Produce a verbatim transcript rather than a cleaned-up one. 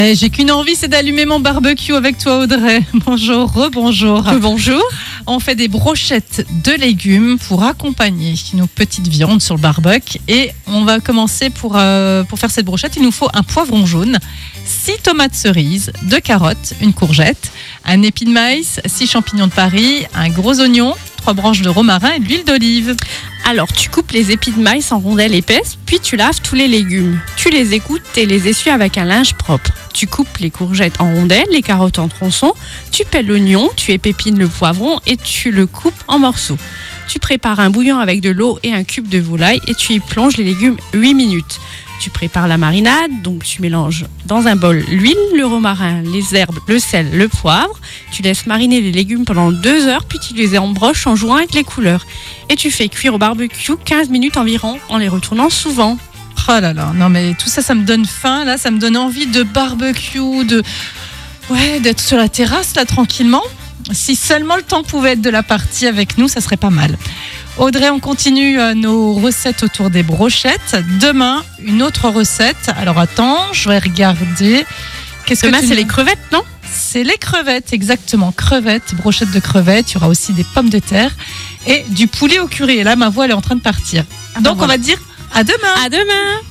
Eh, j'ai qu'une envie, c'est d'allumer mon barbecue avec toi, Audrey. Bonjour, rebonjour. Bonjour. On fait des brochettes de légumes pour accompagner nos petites viandes sur le barbecue. Et on va commencer pour, euh, pour faire cette brochette. Il nous faut un poivron jaune, six tomates cerises, deux carottes, une courgette, un épi de maïs, six champignons de Paris, un gros oignon, trois branches de romarin et de l'huile d'olive. Alors, tu coupes les épis de maïs en rondelles épaisses, puis tu laves tous les légumes. Tu les écoutes et les essuies avec un linge propre. Tu coupes les courgettes en rondelles, les carottes en tronçons, tu pelles l'oignon, tu épépines le poivron et tu le coupes en morceaux. Tu prépares un bouillon avec de l'eau et un cube de volaille et tu y plonges les légumes huit minutes. Tu prépares la marinade, donc tu mélanges dans un bol l'huile, le romarin, les herbes, le sel, le poivre. Tu laisses mariner les légumes pendant deux heures, puis tu les embroches en jouant avec les couleurs. Et tu fais cuire au barbecue quinze minutes environ en les retournant souvent. Oh là là, non mais tout ça, ça me donne faim, là, ça me donne envie de barbecue, de... Ouais, d'être sur la terrasse, là, tranquillement. Si seulement le temps pouvait être de la partie avec nous, ça serait pas mal. Audrey, on continue nos recettes autour des brochettes. Demain, une autre recette. Alors attends, je vais regarder. Qu'est-ce Demain, que tu c'est nous... les crevettes, non ? C'est les crevettes, exactement. Crevettes, brochettes de crevettes. Il y aura aussi des pommes de terre et du poulet au curry. Et là, ma voix, elle est en train de partir. Ah, Donc, voilà. on va dire à demain. À demain.